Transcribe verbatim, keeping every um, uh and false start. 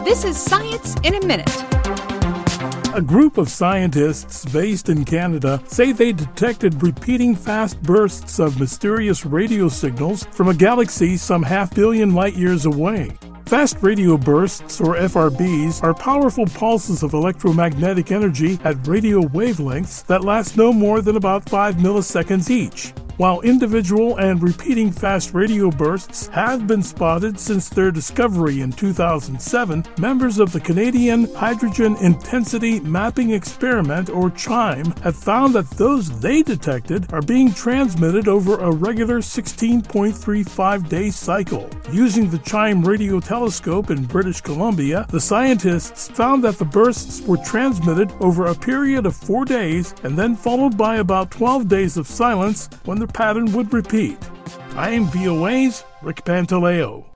This is Science in a Minute. A group of scientists based in Canada say they detected repeating fast bursts of mysterious radio signals from a galaxy some half billion light years away. Fast radio bursts, or F R Bs, are powerful pulses of electromagnetic energy at radio wavelengths that last no more than about five milliseconds each. While individual and repeating fast radio bursts have been spotted since their discovery in two thousand seven, members of the Canadian Hydrogen Intensity Mapping Experiment, or CHIME, have found that those they detected are being transmitted over a regular sixteen point three five day cycle. Using the CHIME radio telescope in British Columbia, the scientists found that the bursts were transmitted over a period of four days and then followed by about twelve days of silence when the pattern would repeat. I am V O A's Rick Pantaleo.